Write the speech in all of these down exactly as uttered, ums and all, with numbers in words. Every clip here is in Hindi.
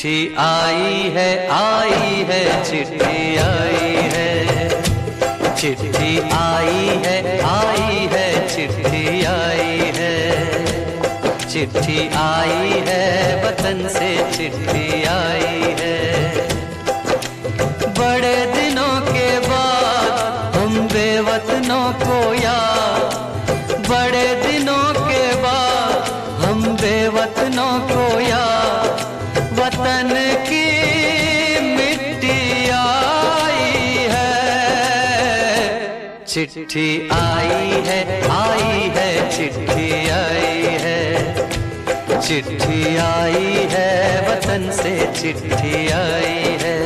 चिट्ठी आई है, आई है, चिट्ठी आई है, चिट्ठी आई है, आई है, चिट्ठी आई है, चिट्ठी आई है, वतन से चिट्ठी आई है। बड़े दिनों के बाद हम बेवतनों को याद, बड़े दिनों के बाद हम बेवतनों को याद, वतन की मिट्टी आई है। चिट्ठी आई है, आई है, चिट्ठी आई है, चिट्ठी आई है, वतन से चिट्ठी आई है।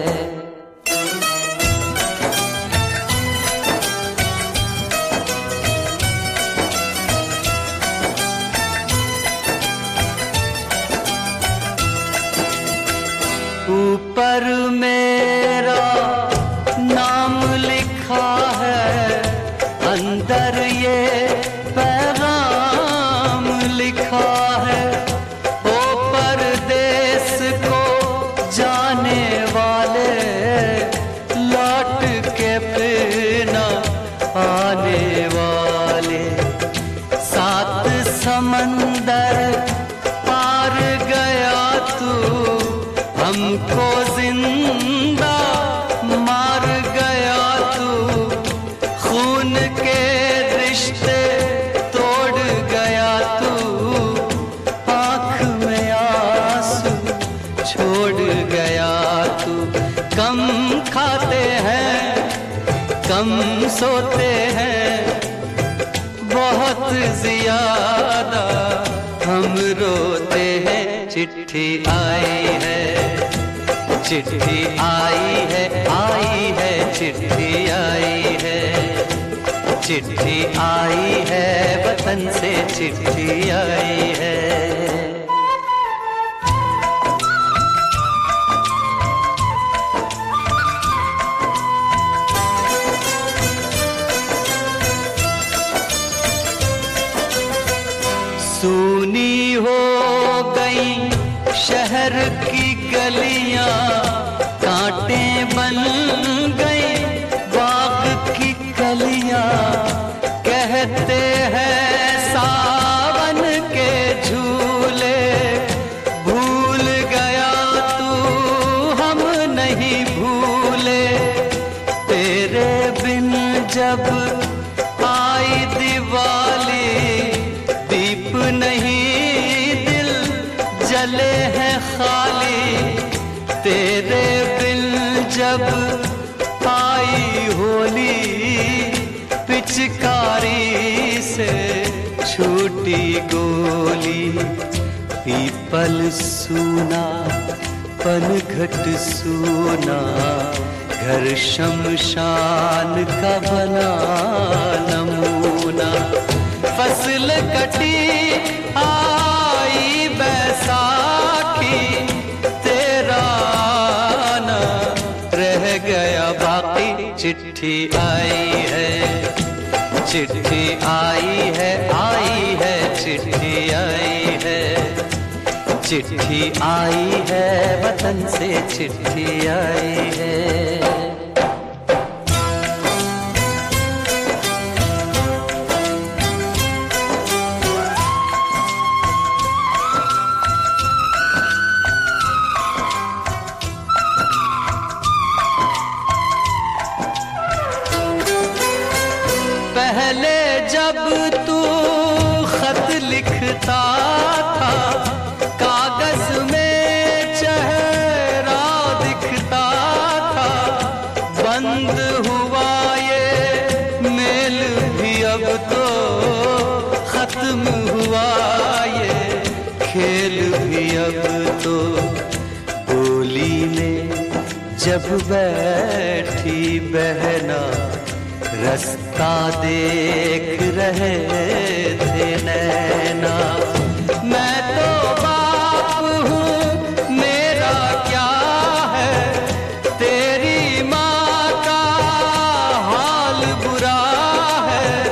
ऊपर मेरा नाम लिखा है, अंदर ये पैगाम लिखा है। ओ परदेस को जाने वाले, लौट के फिर न आने वाले, सात समंदर पार गया तू, हमको जिंदा मार गया तू, खून के रिश्ते तोड़ गया तू, आँख में आंसू छोड़ गया तू। कम खाते हैं, कम सोते हैं, बहुत ज्यादा हम रोते हैं। चिट्ठी आई है, चिट्ठी आई है, आई है, चिट्ठी आई है, चिट्ठी आई है, वतन से चिट्ठी आई है। सूनी हो गई शहर की गलियां, कांटे बन गई बाग की कलियां, कहते हैं सावन के झूले, भूल गया तू हम नहीं भूले, तेरे बिन जब आई दिवाली, दीप नहीं दिल जले हैं खाली, तेरे बिन जब आई होली, पिचकारी से छूटी गोली। पीपल सूना, पनघट सूना, घर शमशान का बना नमूना। फसल कटी आई बैसाखी, तेरा ना रह गया बाकी। चिट्ठी आई है, चिट्ठी आई है, आई है, चिट्ठी आई है, चिट्ठी आई है, वतन से चिट्ठी आई है। पहले जब तू खत लिखता था, कागज में चेहरा दिखता था, बंद हुआ ये मेल भी अब तो, खत्म हुआ ये खेल भी अब तो। बोली में जब बैठी बहना, रास्ता देख रहे थे नैना। मैं तो बाप हूँ, मेरा क्या है, तेरी माँ का हाल बुरा है,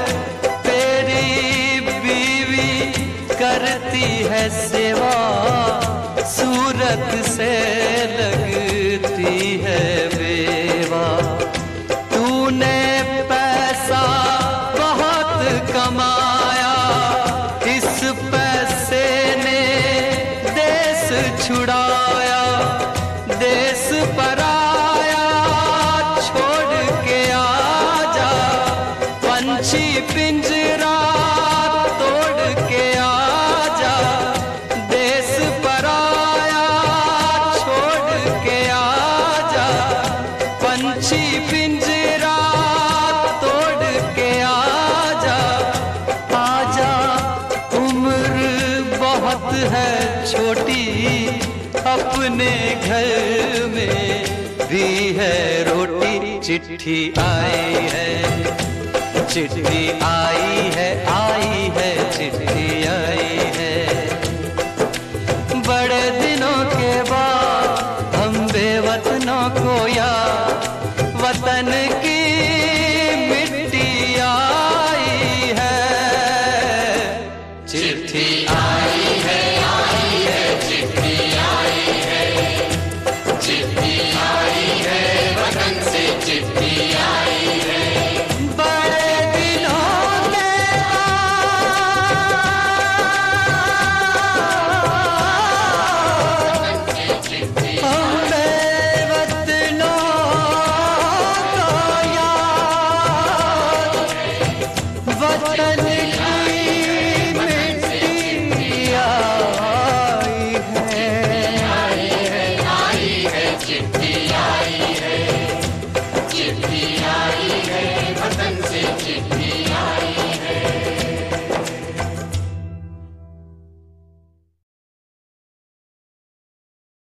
तेरी बीवी करती है सेवा, सूरज सूरत से लगती है बेवा। तूने पैसा बहुत कमाया, इस पैसे ने देश छुड़ाया। देश पराया छोड़ के आजा, पंछी पिंजरा तोड़ के आजा। देश पराया छोड़ के आजा, पंछी पिंजरा तोड़ के आजा। आजा उम्र बहुत है छोटी, अपने घर में भी है रोटी। चिट्ठी आई है, चिट्ठी आई है, आई है चिट्ठी।